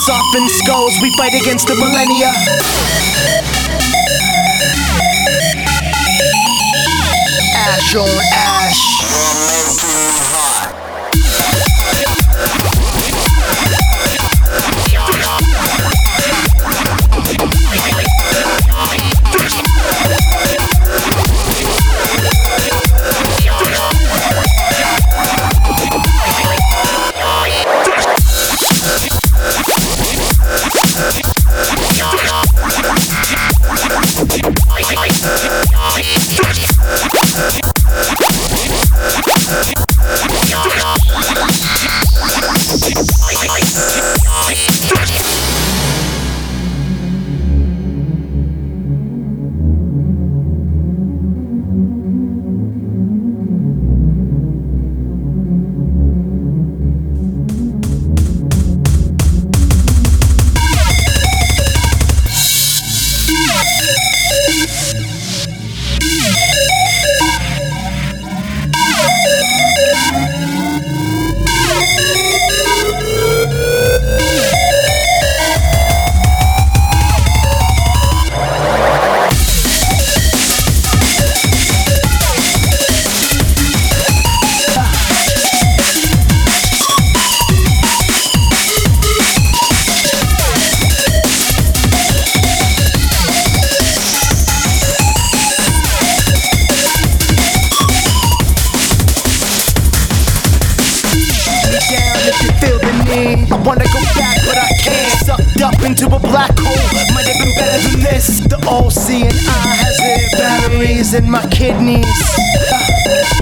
soften skulls, we fight against the millennia. Ash on ash. I wanna go back, but I can't. Sucked up into a black hole. Might have been better than this. The all-seeing eye has lit batteries in my kidneys.